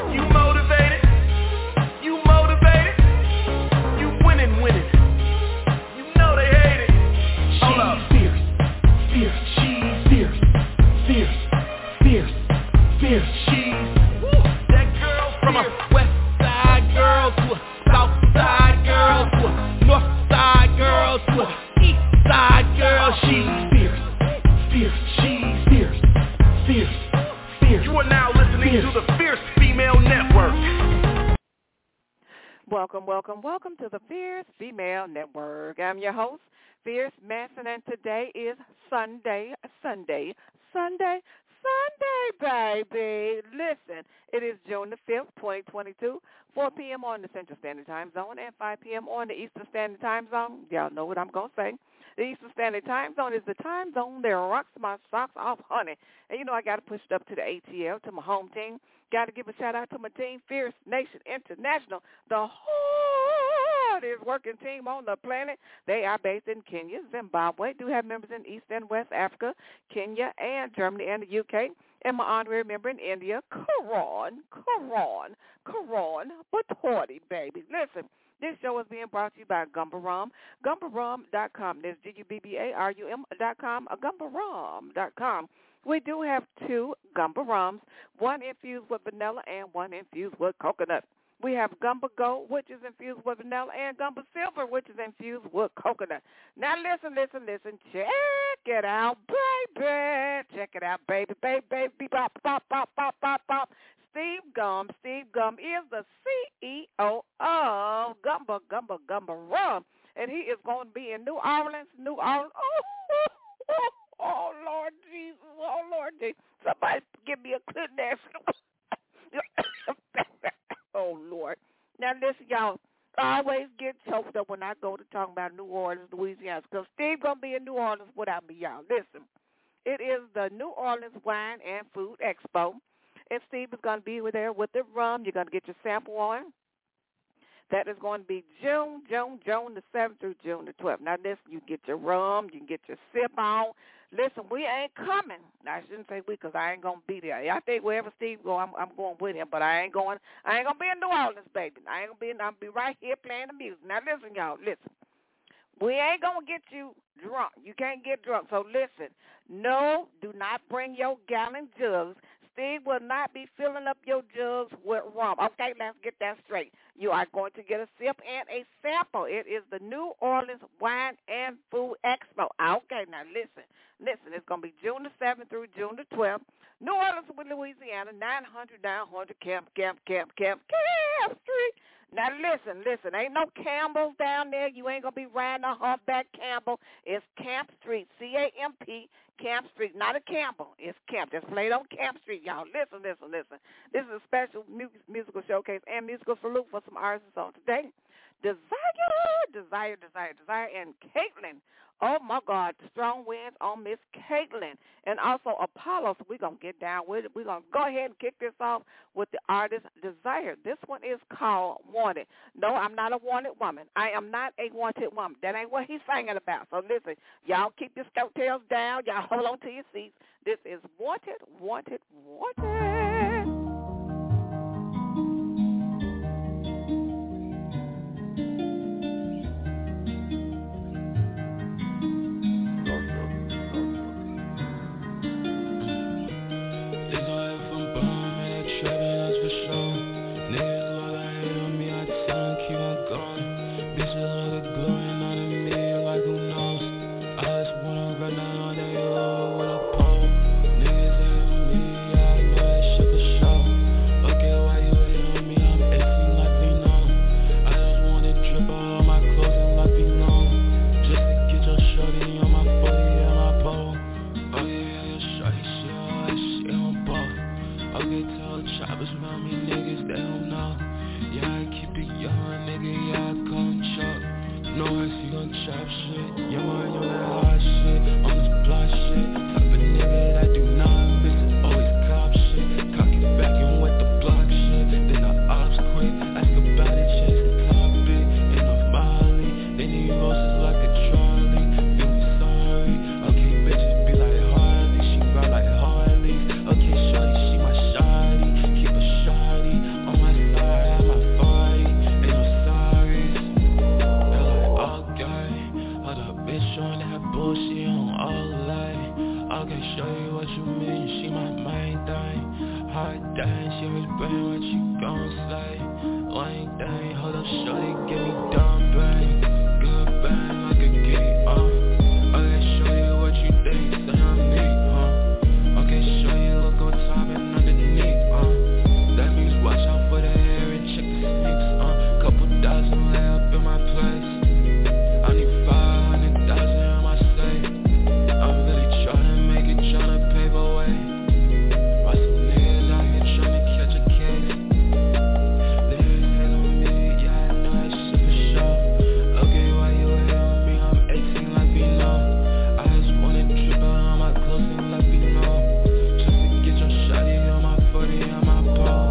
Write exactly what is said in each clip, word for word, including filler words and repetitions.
You motivated? You motivated? You winning, winning. You know they hate it. Hold up. Fierce, fierce, she's fierce, fierce, fierce, fierce, she's. That girl from a west side girl to a south side girl to a north side girl to a east side girl. She's fierce, fierce, she's fierce, fierce, fierce. You are now listening fierce. to the Fierce Female Network. Welcome, welcome, welcome to the Fierce Female Network. I'm your host, Fierce Manson, and today is Sunday, Sunday, Sunday, Sunday, baby. Listen, it is June the fifth, twenty twenty-two, four p.m. on the Central Standard Time Zone and five p.m. on the Eastern Standard Time Zone. Y'all know what I'm going to say. The Eastern Standard Time Zone is the time zone that rocks my socks off, honey. And, you know, I got to push it up to the A T L, to my home team. Got to give a shout-out to my team, Fierce Nation International, the hardest working team on the planet. They are based in Kenya, Zimbabwe. Do have members in East and West Africa, Kenya, and Germany, and the U K. And my honorary member in India, Karan, Karan, Karan Batorti, baby. Listen. This show is being brought to you by Gumba Rum, gumba rum dot com. That's G U B B A R U M dot com, gumba rum dot com. We do have two Gumba Rums, one infused with vanilla and one infused with coconut. We have Gumba Gold, which is infused with vanilla, and Gumba Silver, which is infused with coconut. Now listen, listen, listen. Check it out, baby. Check it out, baby, baby, baby. Pop, pop, pop, pop, pop, pop. Steve Gum. Steve Gum is the C E O of Gumba, Gumba, Gumba Rum, and he is going to be in New Orleans, New Orleans. Oh, oh, oh, oh Lord Jesus, oh, Lord Jesus. Somebody give me a clear national. Oh, Lord. Now, listen, y'all. I always get choked up when I go to talk about New Orleans, Louisiana, because Steve going to be in New Orleans without me, y'all. Listen, it is the New Orleans Wine and Food Expo. And Steve is going to be there with the rum. You're going to get your sample on. That is going to be June, June, June the seventh through June the twelfth. Now, listen, you get your rum. You can get your sip on. Listen, we ain't coming. I shouldn't say we because I ain't going to be there. I think wherever Steve go, I'm, I'm going with him. But I ain't going I ain't going to be in New Orleans, baby. I ain't going to be in, I'll be right here playing the music. Now, listen, y'all, listen. We ain't going to get you drunk. You can't get drunk. So, listen, no, do not bring your gallon jugs. Steve will not be filling up your jugs with rum. Okay, let's get that straight. You are going to get a sip and a sample. It is the New Orleans Wine and Food Expo. Okay, now listen. Listen, it's going to be June the seventh through June the twelfth. New Orleans, Louisiana, nine hundred nine hundred Camp, Camp, Camp, Camp, Camp Street. Now, listen, listen, ain't no Campbells down there. You ain't going to be riding a humpback Campbell. It's Camp Street, C A M P, Camp Street, not a Campbell. It's Camp. Just played on Camp Street, y'all. Listen, listen, listen. This is a special mu- musical showcase and musical salute for some artists on today. Desire, Desire, Desire, Desire, and Caitlin. Oh, my God, strong winds on Miss Caitlin. And also Apollo, so we're going to get down with it. We're going to go ahead and kick this off with the artist Desire. This one is called Wanted. No, I'm not a wanted woman. I am not a wanted woman. That ain't what he's singing about. So listen, y'all keep your coattails down. Y'all hold on to your seats. This is Wanted, Wanted, Wanted. she was brain, what you gon' say? One thing, hold up, shorty, give me dumb brain. Good bang like a geek, uh Okay, shorty, what you think? Say I'm neat, huh? Okay, shorty, look on top and underneath, uh That means watch out for the hair and check the sneaks, uh Couple dozen lay up in my place. I need five hundred thousand in my safe. I'm really tryna make it, tryna pave a way. Why some niggas out here tryna catch a case? Niggas hate on me, yeah, I know that shit for sure. Okay, why you hate on me? I'm eighteen like we know. I just wanna trip out on my closing like we know. Just to get your shawty on my forty on my pole.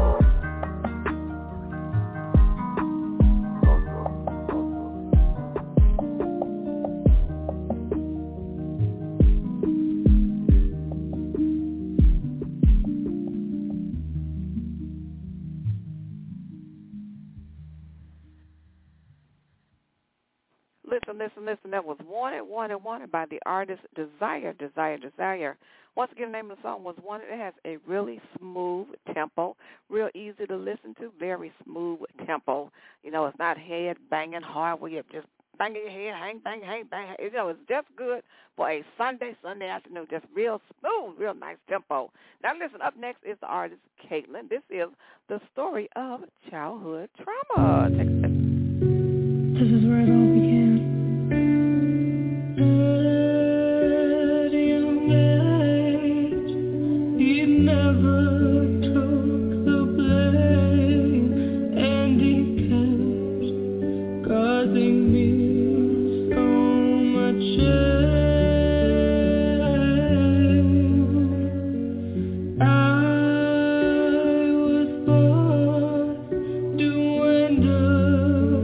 Listen, listen, listen. That was Wanted, Wanted, Wanted by the artist Desire, Desire, Desire. Once again, the name of the song was Wanted. It has a really smooth tempo, real easy to listen to, very smooth tempo. You know, it's not head banging hard where you're just banging your head, hang, bang, hang, bang. You know, it's just good for a Sunday, Sunday afternoon, just real smooth, real nice tempo. Now, listen, up next is the artist Caitlin. This is the story of childhood trauma. Take a listen. This is where it all began. At a young age, he never took the blame, and he kept causing me so much shame. I was born to end up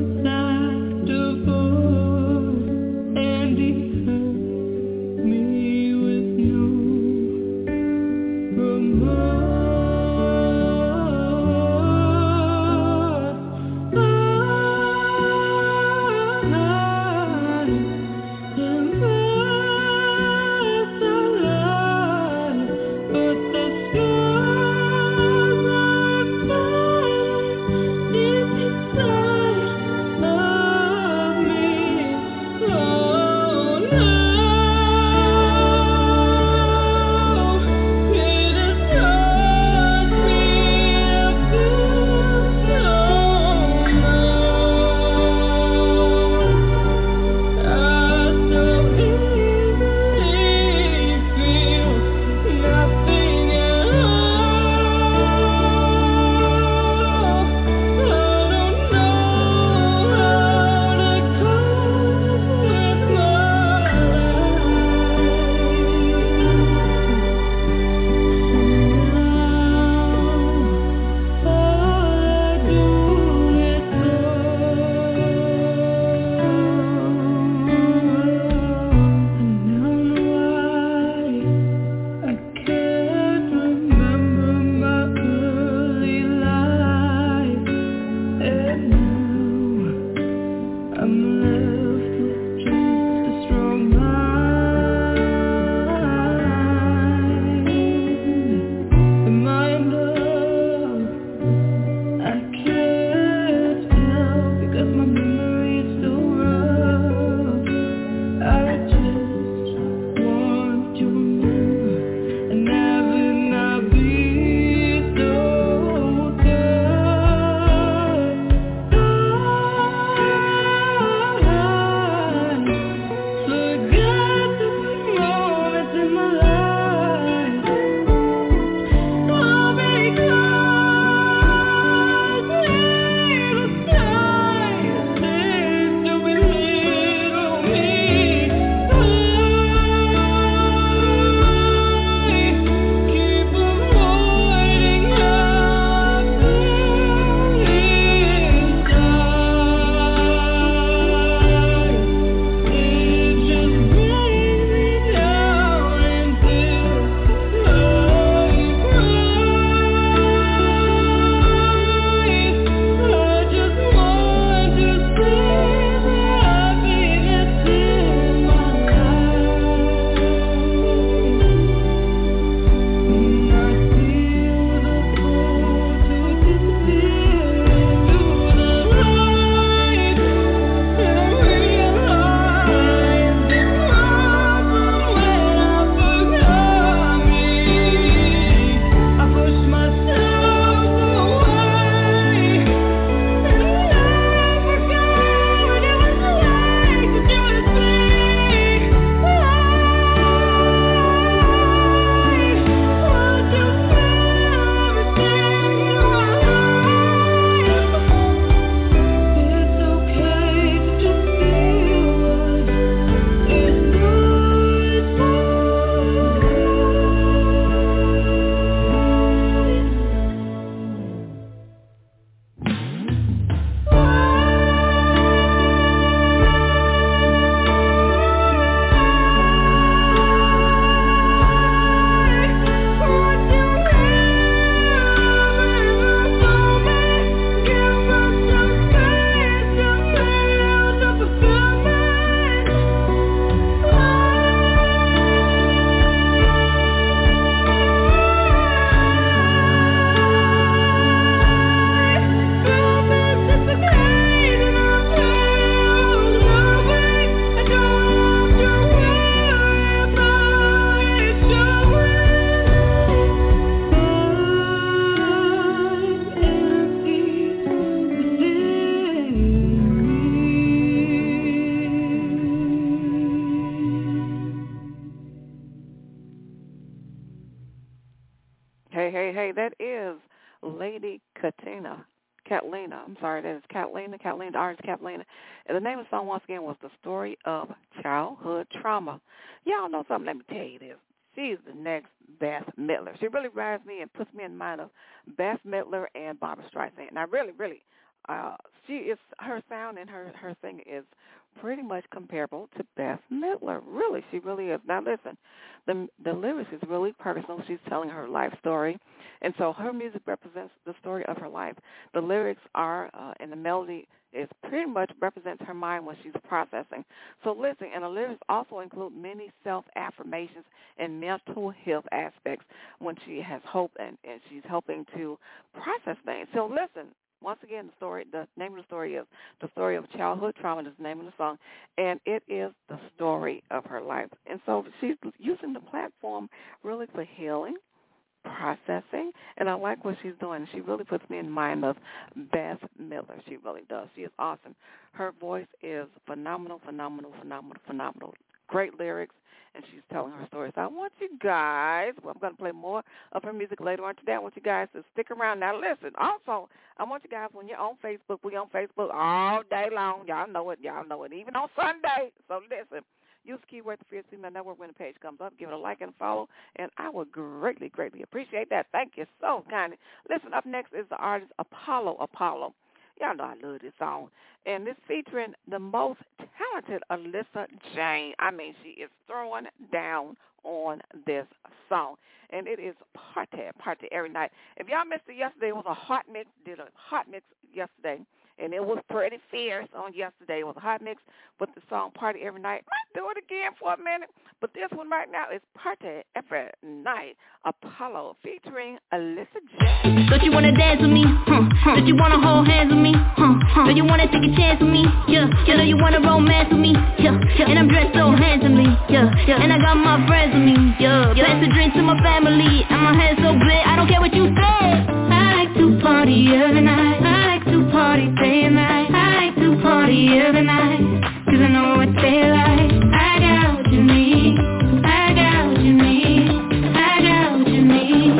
Katina, Catalina. I'm sorry, that is Catalina, Catalina, the artist Catalina. And the name of the song, once again, was The Story of Childhood Trauma. Y'all know something, let me tell you this. She's the next Beth Midler. She really rides me and puts me in mind of Beth Midler and Barbra Streisand. Now, really, really, uh, she is, her sound and her, her singing is pretty much comparable to Beth Midler. Really, she really is. Now, listen, the the lyrics is really personal. She's telling her life story, and so her music represents the story of her life. The lyrics are, uh, and the melody is pretty much represents her mind when she's processing. So listen, and the lyrics also include many self-affirmations and mental health aspects when she has hope and, and she's helping to process things. So listen. Once again, the story, the name of the story is The Story of Childhood Trauma. Is the name of the song, and it is the story of her life. And so she's using the platform really for healing, processing, and I like what she's doing. She really puts me in mind of Beth Midler. She really does. She is awesome. Her voice is phenomenal, phenomenal, phenomenal, phenomenal. Great lyrics, and she's telling her story. So I want you guys, well, I'm going to play more of her music later on today. I want you guys to stick around. Now, listen, also, I want you guys, when you're on Facebook, we're on Facebook all day long. Y'all know it. Y'all know it. Even on Sunday. So listen, use the keyword The Fierce Female Network when the page comes up. Give it a like and follow, and I would greatly, greatly appreciate that. Thank you so kindly. Listen, up next is the artist Apollo Apollo. Y'all know I love this song. And this featuring the most talented Alyssa Jane. I mean, she is throwing down on this song. And it is party, party every night. If y'all missed it yesterday, it was a hot mix. Did a hot mix yesterday. And it was pretty fierce on yesterday. It was a hot mix with the song Party Every Night. Might do it again for a minute. But this one right now is Party Every Night. Apollo featuring Alyssa Jane. Don't you want to dance with me? Huh, huh. Don't you want to hold hands with me? Huh, huh. Don't you want to take a chance with me? Yeah, yeah. Don't you want to romance with me? Yeah, yeah. And I'm dressed so handsomely. Yeah, yeah. And I got my friends with me. Yeah, yeah. Pass the drink to my family. And my hair so big, I don't care what you say. I like to party every night. I like to party day and night. I like to party every night. Cause I know what they like. I got what you need. I got what you need. I got what you need.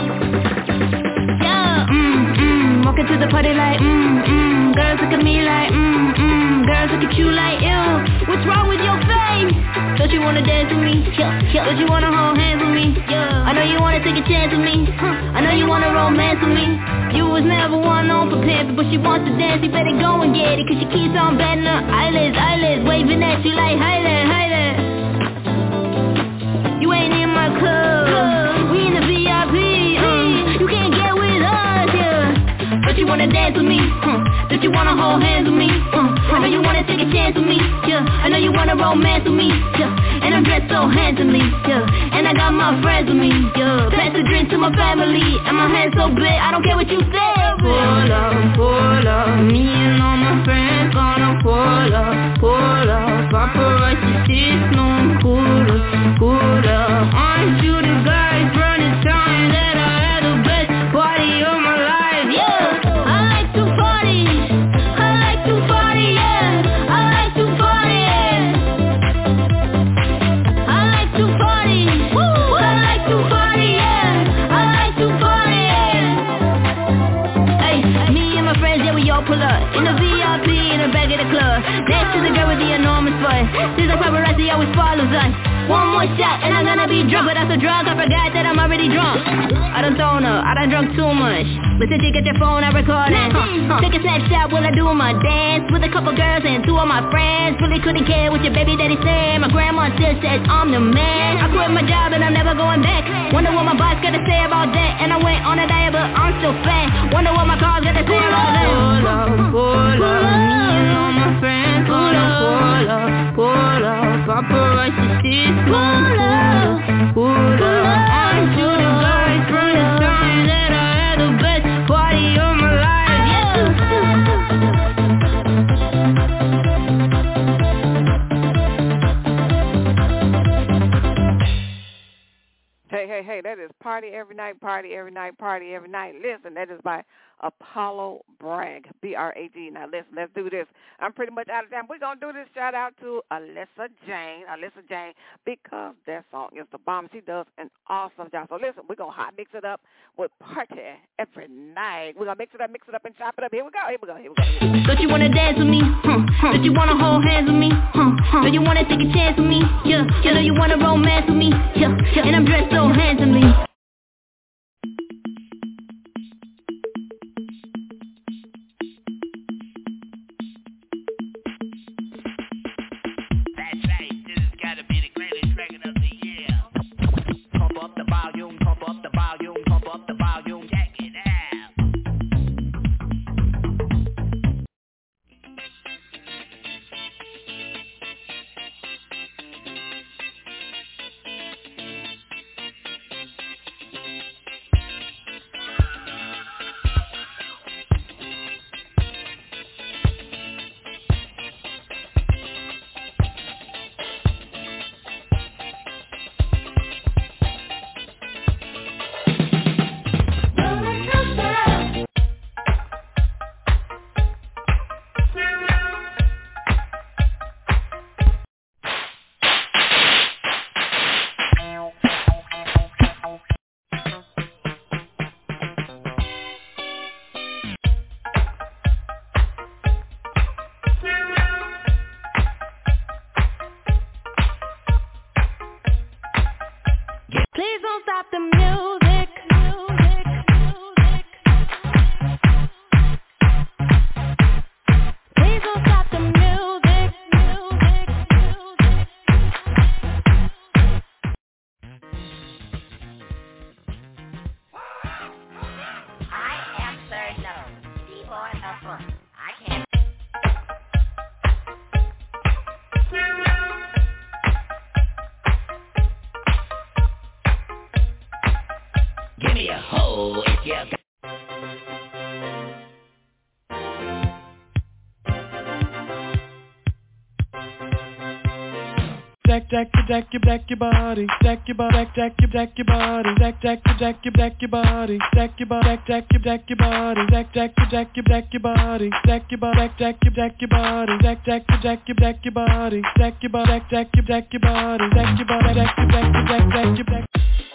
Yeah, mm, mm. Walking to the party like, mm, mm. Girls look at me like, mm, mm. Girls look at you like, ew. What's wrong with your face? Don't you wanna dance with me? Yeah, yeah. Don't you wanna hold hands with me? Yeah. I know you wanna take a chance with me. Huh. I know you wanna romance with me. You was never one on for pimp, but she wants to dance. You better go and get it, cause she keeps on batting her eyelids, eyelids, waving at you like, hi there, hi there. You ain't in my club, we in the V I P, uh, you can't get with us, yeah. Don't you wanna dance with me? Huh. Don't you wanna hold hands with me? Uh, I know you wanna take a chance with me, yeah. I know you wanna romance with me, yeah. And I'm dressed so handsomely, yeah. And I got my friends with me, yeah. Pass the drink to my family, and my hair so big, I don't care what you say. Pull up, pull up, me and all my friends gonna pull up, pull up. Paparazzi shit, no I'm cooler, cooler. Aren't you the guys running time that I had the best party of my life, yeah. I like to party, I like to party, yeah. I like to party, I like to party, woo. I like to party, yeah. I like to party. Hey, me and my friends, yeah, we all pull up in the V I P in the back of the club. Next to the girl with the enormous butt. She's like paparazzi always follows us. One more shot and I'm gonna be drunk, but I'm so drunk I forgot that I'm already drunk. I done thrown up, I done drunk too much. But since you get your phone, I record it. Huh, huh. Take a snapshot while I do my dance with a couple girls and two of my friends. Really couldn't care what your baby daddy said. My grandma still says I'm the man. I quit my job and I'm never going back. Wonder what my boss gonna say about that. And I went on a diet but I'm still fat. Wonder what my car's gonna say about that. Pull up, pull up, me and all my friends. Pull up, pull up, pull up. Paparazzi shit. Pull up, pull up. Aren't you the guys from the time that I had the best party of my life, yeah. Hey, hey, hey, that is Party party every night, party every night, party every night. Listen, that is by Apollo Bragg, B R A G. Now, listen, let's do this. I'm pretty much out of time. We're going to do this shout out to Alyssa Jane, Alyssa Jane, because that song is the bomb. She does an awesome job. So, listen, we're going to hot mix it up with party every night. We're going to mix it up, mix it up, and chop it up. Here we go, here we go, here we go. Here we go. Don't you want to dance with me? Huh, huh. Don't you want to hold hands with me? Huh, huh. Don't you want to take a chance with me? Yeah, yeah. Don't you want to romance with me? Yeah, yeah. And I'm dressed so handsomely. Jack, jack, jack, jack your body, jack your body, jack, jack, jack your body, jack, jack, jack, jack your body, jack your body, jack, jack, jack your body, jack, jack, jack, jack your body, jack your body, jack, jack, jack your body, jack, jack, jack, jack your body, jack your body, jack, jack, jack your body, jack your body, jack, jack, jack, jack your body.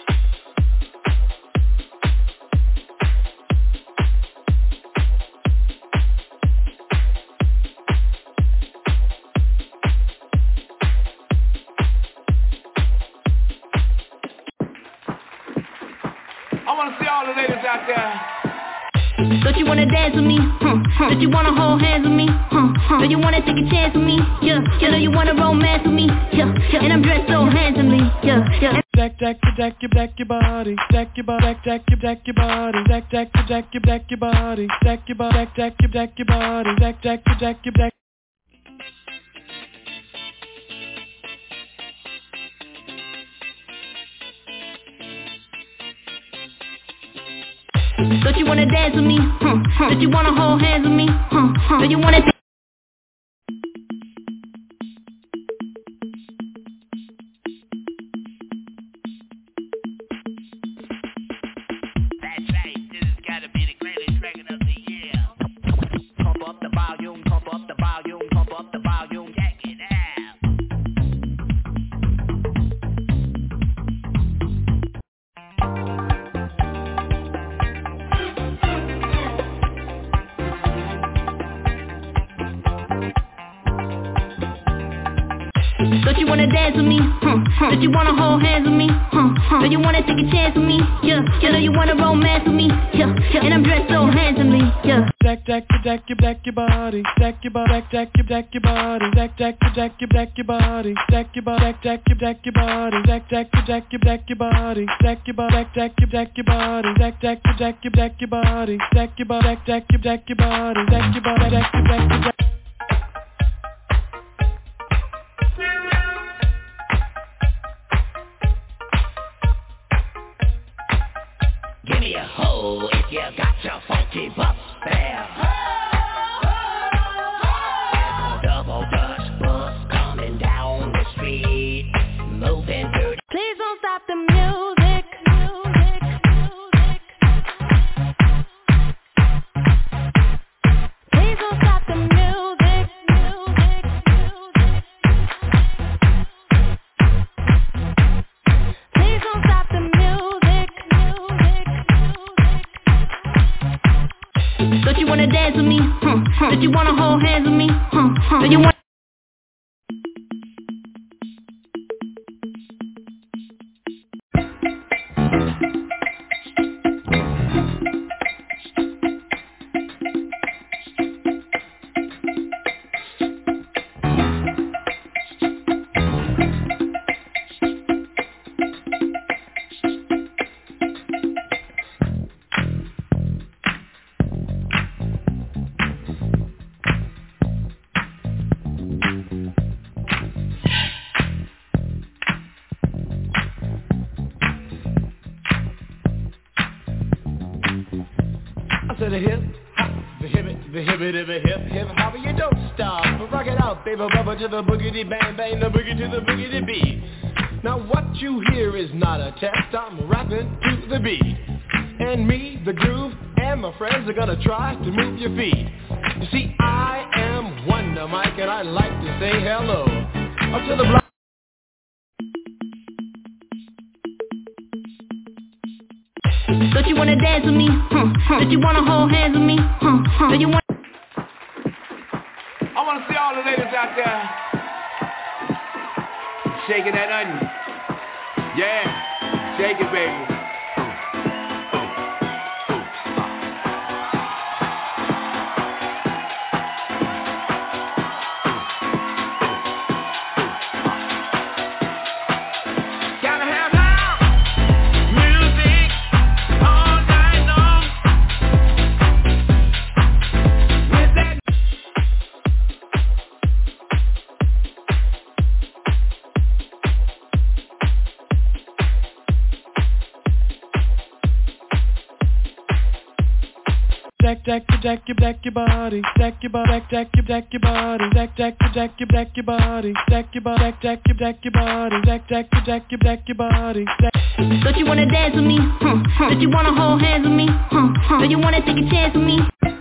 Don't you wanna dance with me? Huh, huh. Don't you wanna hold hands with me? Huh, huh. Don't you wanna take a chance with me? Yeah, yeah. Don't you wanna romance with me? Yeah, yeah. And I'm dressed so handsomely. Yeah, yeah. Jack, jack, jack, jack your body, jack your body, jack, jack, jack your body, jack, jack, jack, jack your body, jack your body, jack, jack, jack your body, jack, jack, jack, jack. Don't you wanna dance with me? Huh, huh. Don't you wanna hold hands with me? Huh, huh. Don't you wanna t- That's right, this has gotta be the greatest record of the year. Pump up the volume, pump up the volume, pump up the volume, check it out. Don't you wanna dance with me? Huh, huh. Don't you wanna hold hands with me? Huh, huh. Don't you wanna take a chance with me? Yeah, yeah. Don't you wanna romance with me? Yeah, yeah. And I'm dressed so handsomely. Yeah. Jack, jack, jack, jack your body, jack your body, jack, jack your body, jack, jack, jack, jack your body, jack your body, jack, jack your body, jack, jack, jack, jack your body, jack your body, jack, jack your body, jack, jack, jack, jack your body, jack your body, jack, jack your body, jack your body, jack, jack, jack. Give me a hoe if you got your funky butt there. Double Dutch bus coming down the street, moving dirty. Please don't stop the music. music. wanna dance with me? Huh, huh. Don't you wanna hold hands with me? Huh, huh. Don't you want To the hip, hop, the hip, the hip, the hip, hip, hop, you don't stop. Rock it out, baby, bubba to the boogity bang bang, the boogie to the boogity beat. Now what you hear is not a test. I'm rapping to the beat, and me, the groove, and my friends are gonna try to move your feet. You see, I am Wonder Mike, and I like to say hello up to the block. Don't you wanna dance with me? Huh, huh. Don't you wanna hold hands with me? Huh, huh. Don't you want I wanna see all the ladies out there shaking that onion. Yeah, shake it, baby. Jack, jack, jack, your, jack your body, jack your body, jack, jack your, jack your body, jack, jack, jack your, jack your body, jack your body, jack, jack your, jack your body, jack, jack, jack your, jack your body. Don't you wanna dance with me? Huh, huh. Don't you wanna hold hands with me? Huh, huh. Don't you wanna take a chance with me?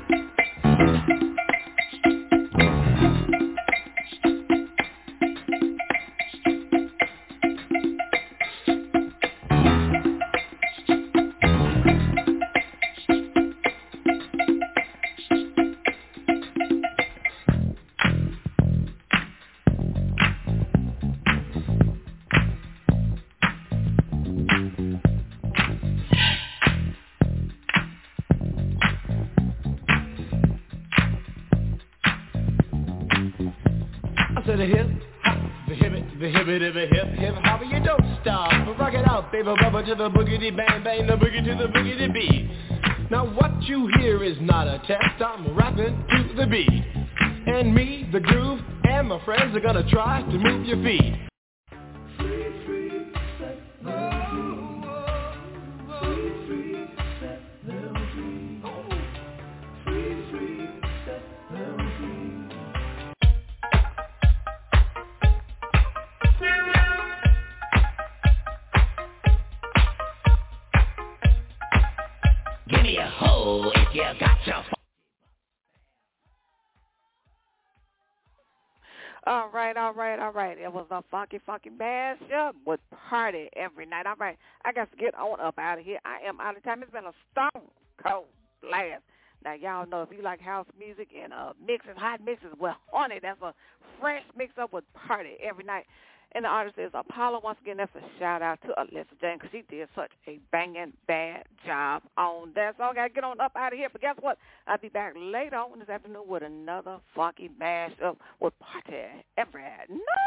To the hip, hop, the hip, the hip, the hip, hip, hop, you don't stop. Rock it out, baby, bubba to the boogity bang bang, the boogie to the boogity beat. Now what you hear is not a test. I'm rapping to the beat, and me, the groove, and my friends are gonna try to move your feet. Give me a hoe if you got your. All right, all right, all right. It was a funky, funky mashup with Party every night. All right, I got to get on up out of here. I am out of time. It's been a stone cold blast. Now, y'all know if you like house music and uh, mixes, hot mixes, well, honey, that's a fresh mix-up with Party every night. And the artist is Apollo. Once again, that's a shout-out to Alyssa Jane because she did such a banging bad job on that. So I got to get on up out of here. But guess what? I'll be back later on this afternoon with another funky mashup with Party every night.